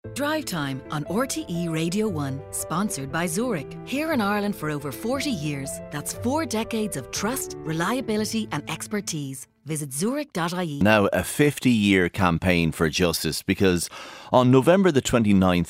Drive Time on RTE Radio 1, sponsored by Zurich. Here in Ireland for over 40 years. That's 4 decades of trust, reliability and expertise. Visit zurich.ie. Now a 50-year campaign for justice, because on November the 29th,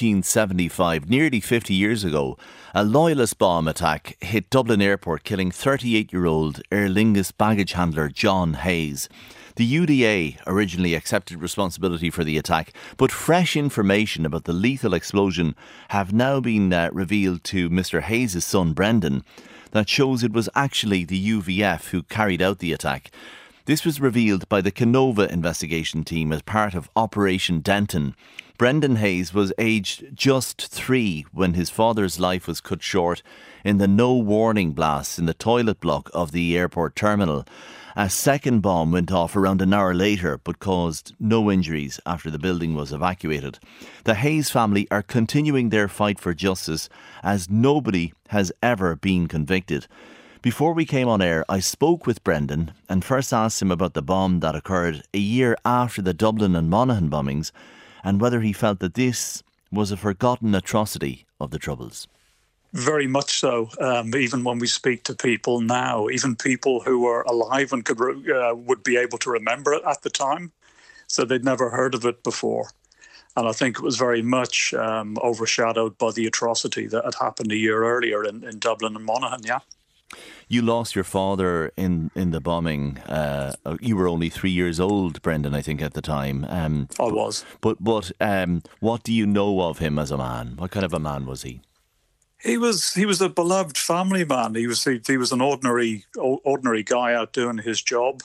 1975, nearly 50 years ago, a loyalist bomb attack hit Dublin Airport, killing 38-year-old Aer Lingus baggage handler John Hayes. The UDA originally accepted responsibility for the attack, but fresh information about the lethal explosion have now been revealed to Mr. Hayes' son Brendan that shows it was actually the UVF who carried out the attack. This was revealed by the Canova investigation team as part of Operation Denton. Brendan Hayes was aged just 3 when his father's life was cut short in the no warning blast in the toilet block of the airport terminal. A second bomb went off around an hour later but caused no injuries after the building was evacuated. The Hayes family are continuing their fight for justice as nobody has ever been convicted. Before we came on air, I spoke with Brendan and first asked him about the bomb that occurred a year after the Dublin and Monaghan bombings and whether he felt that this was a forgotten atrocity of the Troubles. Very much so. Even when we speak to people now, even people who were alive and would be able to remember it at the time, so they'd never heard of it before. And I think it was very much overshadowed by the atrocity that had happened a year earlier in Dublin and Monaghan, yeah. You lost your father in the bombing. You were only 3 years old, Brendan, I think, at the time. I was. But what do you know of him as a man? What kind of a man was he? He was a beloved family man. He was an ordinary guy out doing his job.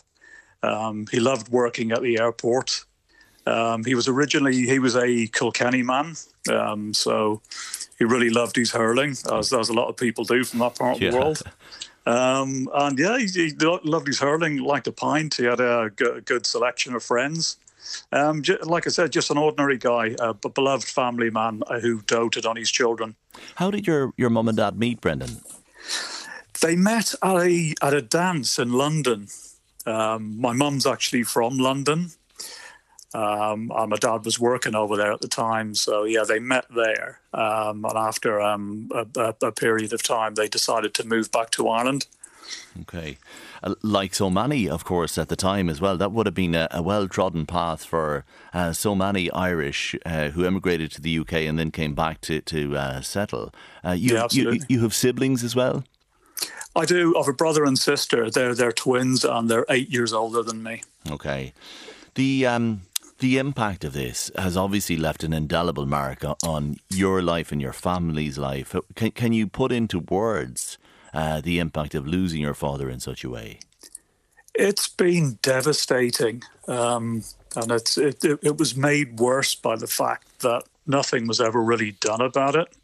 He loved working at the airport. He was a Kilkenny man, so he really loved his hurling, as a lot of people do from that part of the world. He loved his hurling, liked a pint. He had a good selection of friends. Like I said, just an ordinary guy, a beloved family man who doted on his children. How did your mum and dad meet, Brendan? They met at a dance in London. My mum's actually from London, and my dad was working over there at the time. So yeah, they met there, and after a period of time, they decided to move back to Ireland. Okay. Like so many, of course, at the time as well, that would have been a well-trodden path for so many Irish who emigrated to the UK and then came back to settle. Absolutely. You have siblings as well? I do. I have a brother and sister. They're twins and they're 8 years older than me. Okay. The impact of this has obviously left an indelible mark on your life and your family's life. Can you put into words the impact of losing your father in such a way? It's been devastating, and it was made worse by the fact that nothing was ever really done about it.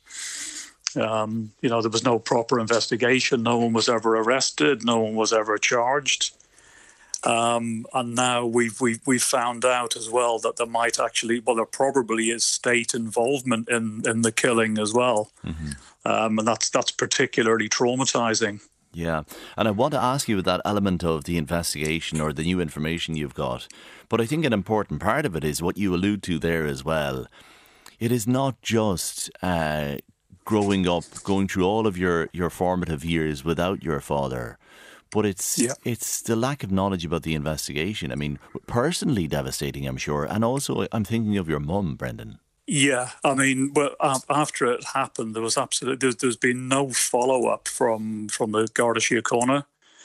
There was no proper investigation. No one was ever arrested. No one was ever charged. And now we've found out as well that there probably is state involvement in the killing as well. Mm-hmm. And that's particularly traumatizing. Yeah, and I want to ask you about that element of the investigation or the new information you've got. But I think an important part of it is what you allude to there as well. It is not just growing up, going through all of your formative years without your father, but it's the lack of knowledge about the investigation. I mean, personally devastating, I'm sure. And also, I'm thinking of your mum, Brendan. Yeah, I mean, after it happened, there's been no follow-up from the Garda Síochána.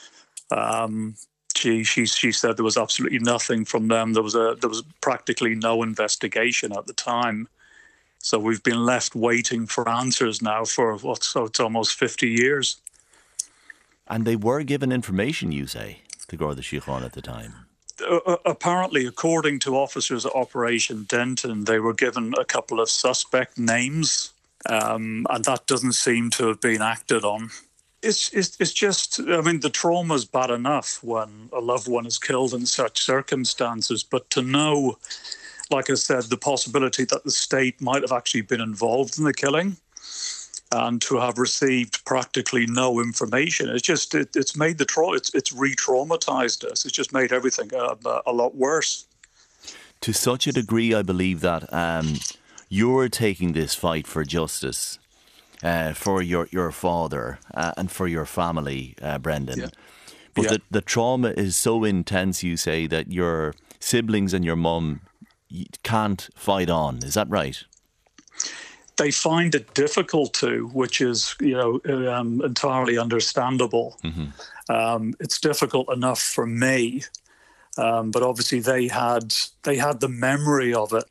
She said there was absolutely nothing from them. There was practically no investigation at the time. So we've been left waiting for answers now for it's almost 50 years. And they were given information, you say, to Garda Síochána at the time? Apparently, according to officers at Operation Denton, they were given a couple of suspect names, and that doesn't seem to have been acted on. It's just, I mean, the trauma's bad enough when a loved one is killed in such circumstances, but to know, like I said, the possibility that the state might have actually been involved in the killing and to have received practically no information, it's made it's re-traumatized us. It's just made everything a lot worse. To such a degree, I believe that you're taking this fight for justice for your father and for your family, Brendan. Yeah. But Yeah. the trauma is so intense, you say, that your siblings and your mum can't fight on. Is that right? They find it difficult to, which is, entirely understandable. It's difficult enough for me, but obviously they had the memory of it.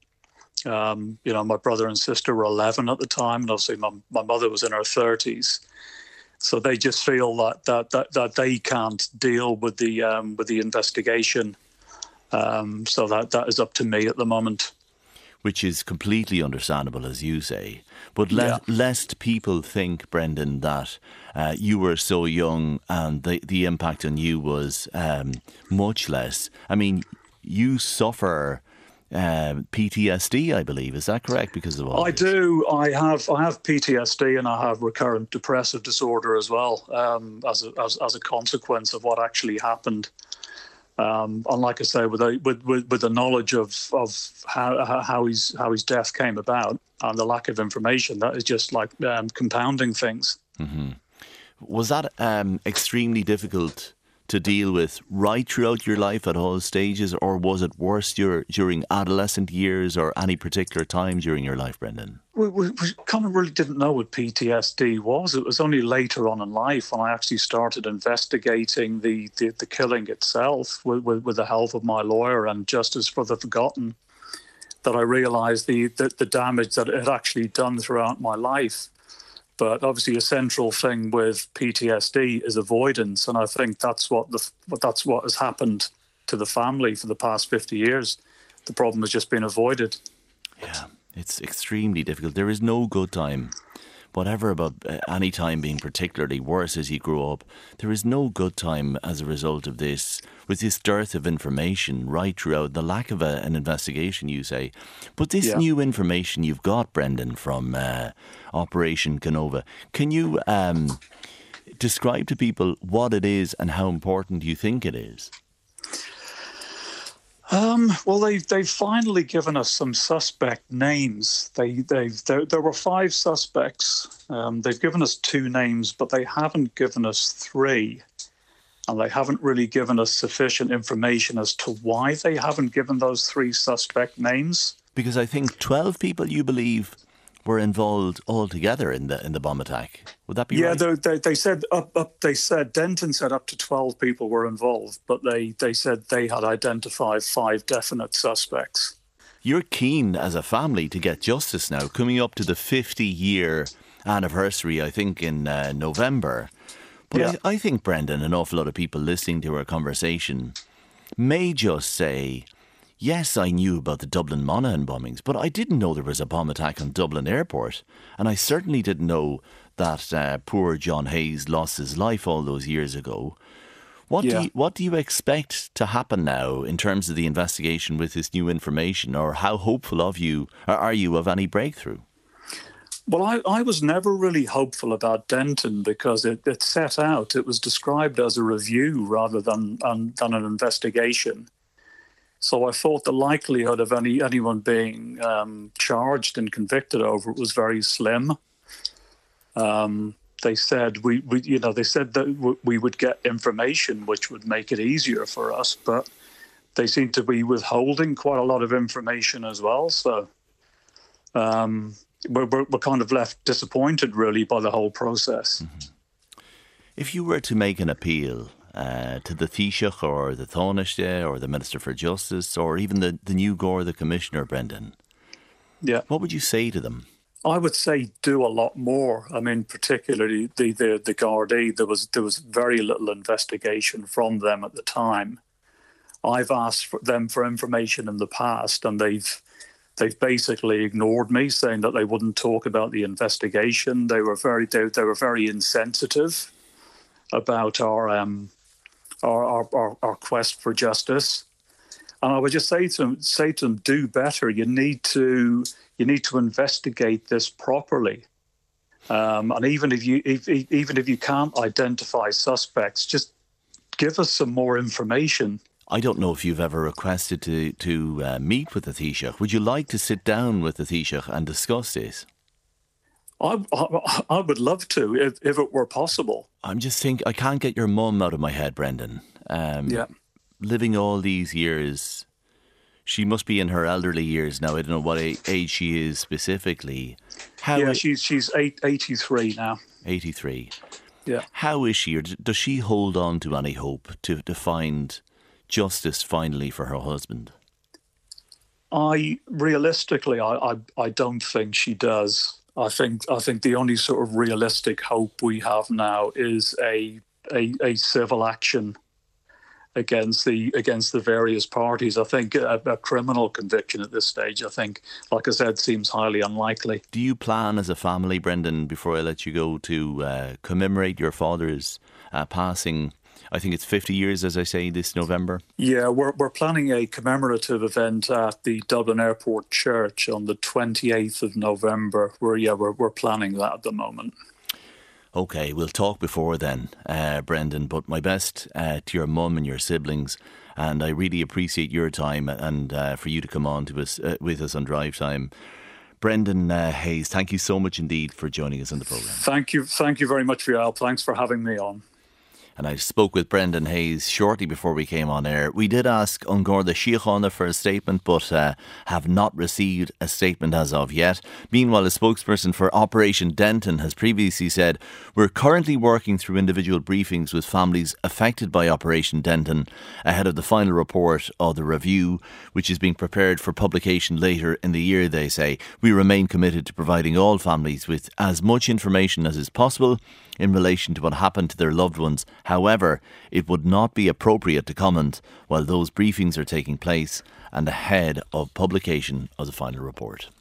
My brother and sister were 11 at the time, and obviously my mother was in her 30s. So they just feel that they can't deal with the investigation. So that is up to me at the moment. Which is completely understandable, as you say. But lest people think, Brendan, that you were so young and the impact on you was much less. I mean, you suffer PTSD, I believe. Is that correct? Because of all I this? do. I have PTSD and I have recurrent depressive disorder as well, as a consequence of what actually happened. And like I say, with the knowledge of how his death came about and the lack of information, that is just like compounding things. Was that extremely difficult to deal with right throughout your life at all stages, or was it worse during adolescent years or any particular time during your life, Brendan? We kind of really didn't know what PTSD was. It was only later on in life when I actually started investigating the killing itself with the help of my lawyer and Justice for the Forgotten that I realised the damage that it had actually done throughout my life. But obviously, a central thing with PTSD is avoidance, and I think that's what has happened to the family for the past 50 years. The problem has just been avoided. Yeah, it's extremely difficult. There is no good time, whatever about any time being particularly worse as you grow up. There is no good time as a result of this, with this dearth of information right throughout, the lack of an investigation, you say. But this new information you've got, Brendan, from Operation Canova, can you describe to people what it is and how important you think it is? Well, they've finally given us some suspect names. There were 5 suspects. They've given us 2 names, but they haven't given us 3. And they haven't really given us sufficient information as to why they haven't given those 3 suspect names. Because I think 12 people, you believe, were involved altogether in the bomb attack. Would that be right? Yeah, they said They said Denton said up to 12 people were involved, but they said they had identified 5 definite suspects. You're keen as a family to get justice now, coming up to the 50-year anniversary, I think, in November. But I think, Brendan, an awful lot of people listening to our conversation may just say, yes, I knew about the Dublin Monaghan bombings, but I didn't know there was a bomb attack on Dublin Airport. And I certainly didn't know that poor John Hayes lost his life all those years ago. What do you expect to happen now in terms of the investigation with this new information, or how hopeful are you of any breakthrough? Well, I was never really hopeful about Denton because it was described as a review rather than an investigation. So I thought the likelihood of anyone being charged and convicted over it was very slim. They said that we would get information which would make it easier for us, but they seem to be withholding quite a lot of information as well. So we're kind of left disappointed, really, by the whole process. Mm-hmm. If you were to make an appeal to the Taoiseach or the Taoiseach or the Minister for Justice or even the new Gore, the Commissioner, Brendan, what would you say to them? I would say do a lot more. I mean, particularly the Gardaí, there was very little investigation from them at the time. I've asked them for information in the past, and they've basically ignored me, saying that they wouldn't talk about the investigation. They were very insensitive about our quest for justice. And I would just say to them, do better. You need to investigate this properly. And even if you can't identify suspects, just give us some more information. I don't know if you've ever requested to meet with the Taoiseach. Would you like to sit down with the Taoiseach and discuss this? I would love to, if it were possible. I'm just thinking, I can't get your mum out of my head, Brendan. Yeah. Living all these years, she must be in her elderly years now. I don't know what age she is specifically. She's 83 now. 83. Yeah. How is she, or does she hold on to any hope to find justice finally for her husband? Realistically, I don't think she does. I think the only sort of realistic hope we have now is a civil action against the various parties. I think a criminal conviction at this stage, I think, like I said, seems highly unlikely. Do you plan as a family, Brendan, before I let you go, to commemorate your father's passing? I think it's 50 years, as I say, this November. Yeah, we're planning a commemorative event at the Dublin Airport Church on the 28th of November. We're planning that at the moment. OK, we'll talk before then, Brendan, but my best to your mum and your siblings, and I really appreciate your time and for you to come on to us with us on Drive Time. Brendan Hayes, thank you so much indeed for joining us on the programme. Thank you very much for your help. Thanks for having me on. And I spoke with Brendan Hayes shortly before we came on air. We did ask An Garda Síochána for a statement, but have not received a statement as of yet. Meanwhile, a spokesperson for Operation Denton has previously said, "We're currently working through individual briefings with families affected by Operation Denton ahead of the final report of the review, which is being prepared for publication later in the year," they say. "We remain committed to providing all families with as much information as is possible in relation to what happened to their loved ones. However, it would not be appropriate to comment while those briefings are taking place and ahead of publication of the final report."